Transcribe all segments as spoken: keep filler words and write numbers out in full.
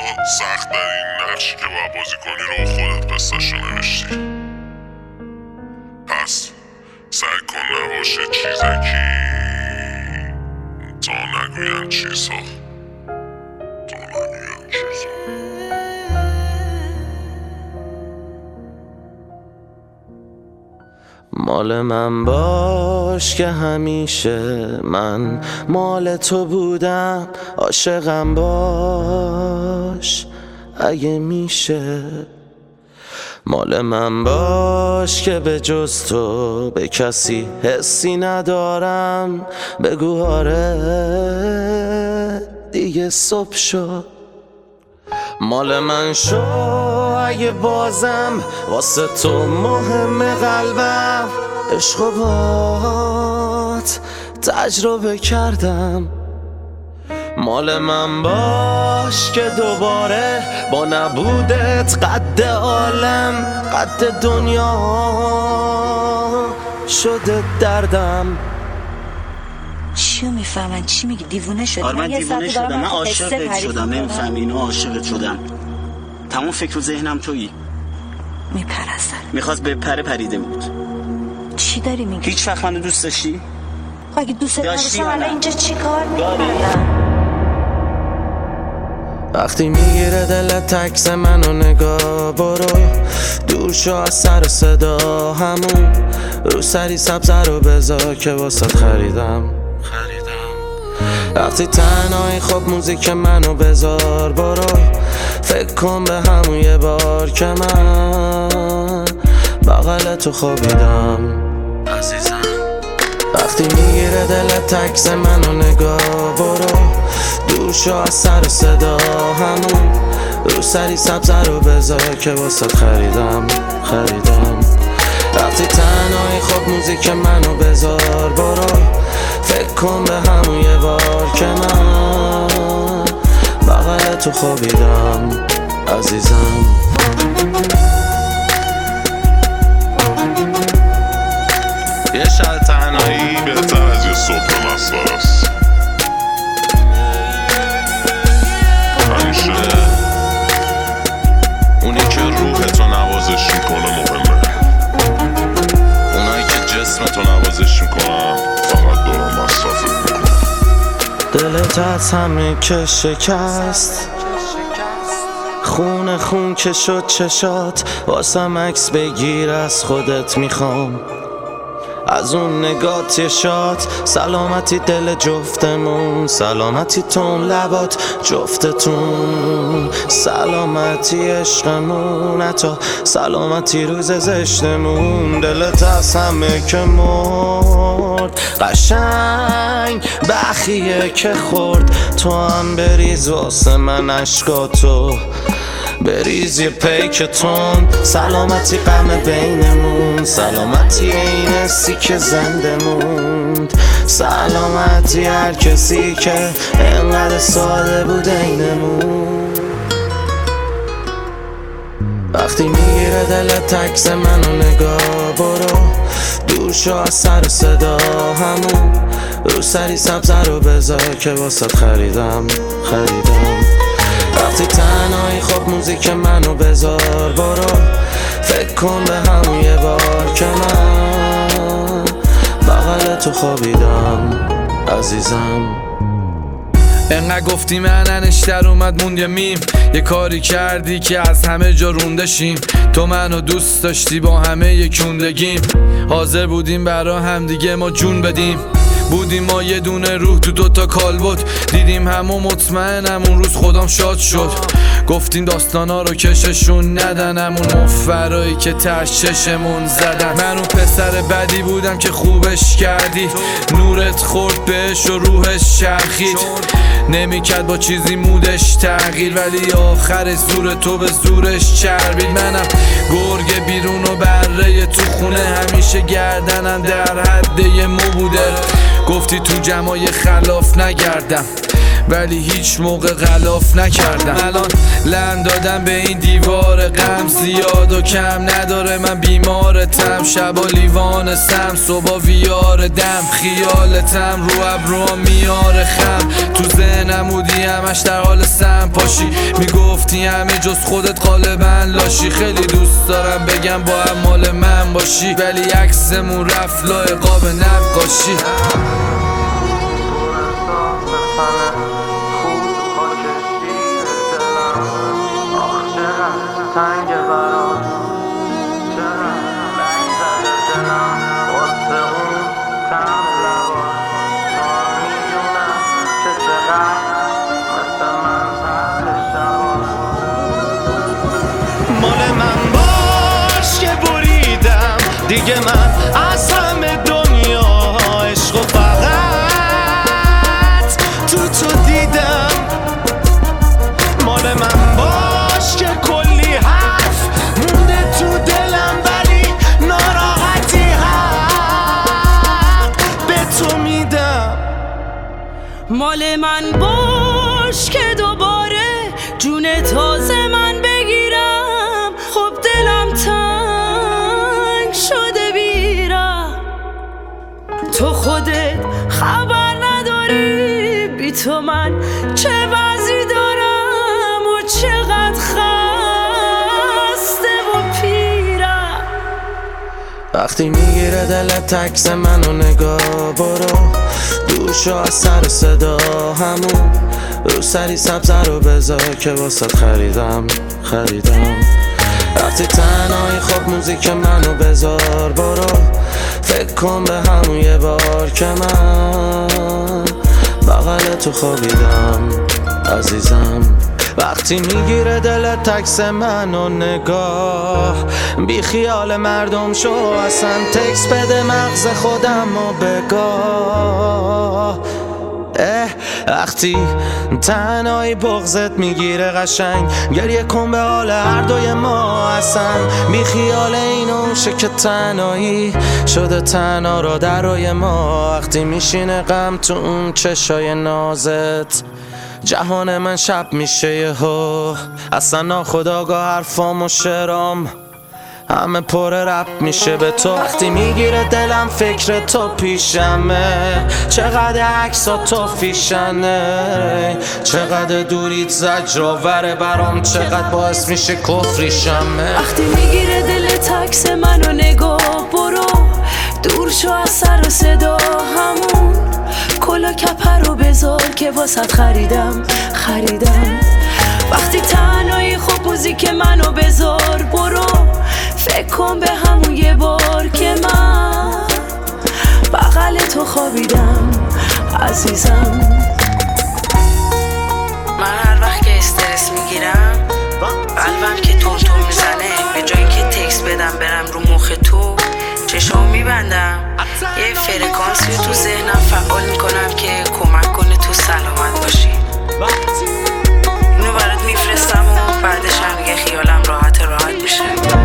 سخت در این نقشی که باید بازی کنی رو خودت قصه‌ش رو نوشتی. پس سعی کن نباشه چیزکی تا نگوین چیزها تا نگوین چیزها. مال من باش که همیشه من مال تو بودم، عاشقم باش اگه میشه. مال من باش که به جز تو به کسی حسی ندارم، بگو آره دیگه صبح شد. مال من شو اگه بازم واسه تو مهم قلبم، عشق و بات تجربه کردم. مال من باش که دوباره با نبودت قد عالم قد دنیا شده دردم. چیو میفهمن؟ چی میگی؟ دیوونه شدی؟ آره من دیوونه شدم، من عاشقت شدم، نمیفهمی اینو؟ عاشقت شدم، تمام فکر و ذهنم تویی. میپرستن میخواست به پره پریده بود. چی داری میگی؟ هیچ وقت منو دوست داشتی؟ اگه دوست داشتم الان اینجا چی کار داری؟ وقتی میگیره دلت تکس منو نگاه، برو دور شو از سر صدا، همون رو سری سبزه رو بذار که واسط خریدم خریدم وقتی تنهایی خب موزیک منو بذار، برو فکر کن به همون یه بار که من بغل تو خوابیدم عزیزم. وقتی میگیره دلت تکس منو نگاه، برو دور شو از سر صدا، همون رو سری سبزه رو بذار که واسط خریدم خریدم وقتی تنهایی خب موزیک منو بذار، برو فکر کن به همون یه بار که من بغل تو خوابیدم عزیزم. یه شب تنهایی بهتر از یه صبح مسخره است. همیشه اونی که روحتو نوازش میکنه مهمه، اونایی که جسمتو نوازش میکنن فقط دوران مصرفت میکنن. دلت از همه که شکست، خون خون که شد چشات، واسم عکس بگیر از خودت میخوام، از اون نگات یه شات. سلامتی دل جفتمون، سلامتی تون لبات جفتتون، سلامتی عشقمون، حتی سلامتی روز زشتمون. دلت از همه که مرد قشنگ بخیه که خورد، تو هم بریز واسه من عشقاتو، بریز یه پیکتون. سلامتی غم بینمون، سلامتی این حسی که زنده موند، سلامتی هر کسی که انقدر ساده بود اینمون. وقتی میگیره دلت تکس منو نگاه، برو دور شو از سر صدا، همون رو سری سبزه رو بذار که واسط خریدم خریدم وقتی تنهایی خب موزیک منو بذار، برو فکر کن به همون یه بار که من بغل تو خوابیدم عزیزم. انقدر گفتی من انشتر اومد موند یه میم، یه کاری کردی که از همه جا روندشیم. تو منو دوست داشتی با همه یکوندگیم، حاضر بودیم برا هم دیگه ما جون بدیم. بودیم ما یه دونه روح تو دوتا کالبد، دیدیم همو مطمئنم اون روز خودم شاد شد. گفتیم داستانا رو کششون ندن، همون مفرایی که تش چشمون زدن. من اون پسر بدی بودم که خوبش کردی، نورت خورد بهش و روحش چرخید، نمیکرد با چیزی مودش تغییر، ولی آخر زور تو به زورش چربید. منم گرگ بیرون و بره تو خونه، همیشه گردنم در حد یه مو بوده. گفتی تو جمعای خلاف نگردم، ولی هیچ موقع غلاف نکردم. الان لند دادم به این دیوار غم، زیاد و کم نداره من بیمارتم. شبا لیوان سم صبح ویار دم، خیالتم رو ابروام میاره خم. تو ذهنم بودی همش در حال سم پاشی، میگفتی همه جز خودت غالبا لاشی. خیلی دوست دارم بگم با هم مال من باشی، ولی عکسمون رفت لای قاب نقاشی. تنگ برات چرا رنگ زده دلم واسه اون تم لبا. تو میدونم که چقدر مثل من سر شبا. مال من باش که بریدم دیگه، من از همه دنیا عشق و فقط تو تو دیدم. مال من باش که کلی حرف مونده تو دلم، ولی ناراحتی حق به تو میدم. مال من باش که دوباره جون تازه من بگیرم. خب دلم تنگ شده بیرم، تو خودت خبر نداری بی تو من چه وضعی دارم و چقدر خسته و پیرم. وقتی میگیره دلت عکس منو نگاه برو، دور شو از سر صدا همون رو سری سبزه رو بذار که واسه خریدم خریدم. وقتی تنهایی خب موزیک منو بذار برو، فکر کن به همون یه بار که من بغل تو خوابیدم عزیزم. وقتی میگیره دلت عکس منو نگاه، بی خیال مردم شو اصلا تکس بده مغز خودم و بگاه. اه وقتی تنهایی بغضت میگیره قشنگ، گریه کن به حال هر دوی ما اصلا. بی خیال اینو شه که تنهایی شده تنها را در روی ما. وقتی میشینه غم تو اون چشای نازت، جهان من شب میشه یهو. اصلا ناخودآگاه حرفام و شعرام همه پر رپ میشه به تو. وقتی میگیره دلم فکر تو پیشمه، چقدر عکسا تو فیشنه. چقدر دوریت زجرآوره برام، چقدر باعث میشه کفریشمه. وقتی میگیره دلت عکس منو نگاه برو، دور شو از سر و صدا همون کلا کپر رو بذار که واسط خریدم خریدم. وقتی تنهایی خب موزیک منو بذار برو، فکر کن به همون یه بار که من بغل تو خوابیدم عزیزم. من هر وقت که استرس میگیرم قلبم که تون تون میزنه، به جایی که تکس بدم برم رو مخ تو چشام میبندم. یه فرکانسی تو ذهنم فعال میکنم که کمک کنه تو سلامت باشی. اینو برات میفرستم و بعدش هم دیگه خیالم راحت راحت میشه.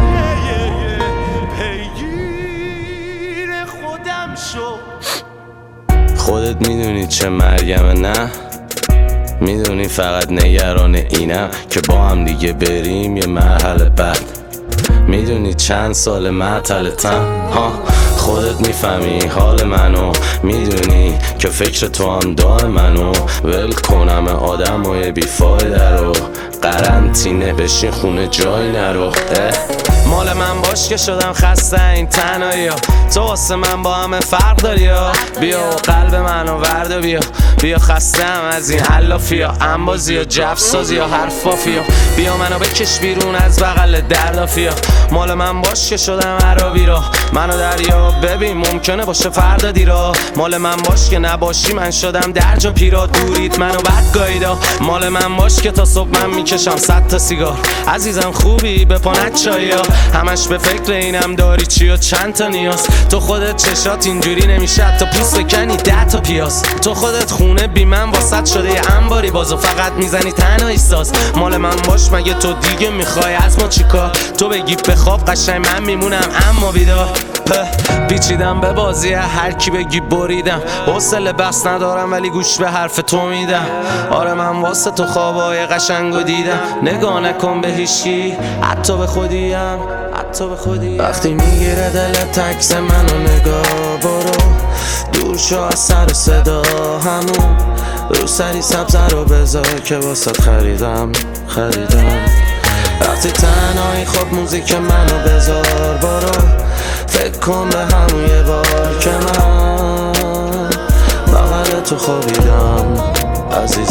خودت میدونی چه مرگمه نه؟ میدونی فقط نگران اینم که با هم دیگه بریم یه مرحله بعد. میدونی چند سال معطلتم ها، خودت میفهمی حال منو، میدونی که فکر تو هم دار منو. ول کنم آدم و یه بیفایده رو، قرنطینه بشین خونه جای نرو. مال من باش که شدم خسته این تنهایی ها، تو واسه من با همه فرق داری ها. بیا و قلب منو ورد و بیا، بیا خسته هم از این حلافی ها، انبازی ها جفسازی ها حرفافی ها. بیا منو بکش بیرون از بغل دردافی ها. مال من باش که شدم عربی را، منو دریا ببین ممکنه باشه فردا دیرا. مال من باش که نباشی من شدم درج و پیرا، دورید منو بد گاییدا. مال من باش که تا صبح من میکشم صد تا سیگار. عزیزم خوبی به پانت چایی ها، همش به فکر اینم داری چی و چند تا نیاز. تو خودت چشات اینجوری نمیشه تا پوست بکنی ده تا پیاز. تو خودت خونه بی من واسط شده یه انباری بازو فقط میزنی تنهایی ساز. مال من باش مگه تو دیگه میخوای از ما چیکار؟ تو بگی بخواب قشنگ من میمونم اما بیدار. پیچیدم به بازی هر کی بگی بریدم، حوصله حوصله بس ندارم ولی گوش به حرف تو میدم. آره من واسه تو خوابای قشنگو دیدم. نگاه نکن به هیچکی، حتی به خودیم، حتی به خودیم. وقتی میگیره دلت عکس منو نگاه برو، دور شو از سر و صدا همون رو سری سبزه رو بذار که واسه خریدم خریدم. وقتی تنهایی خب موزیک منو بذار برو، فکر کن به همون یه بار که من بغل تو خوابیدم عزیزم.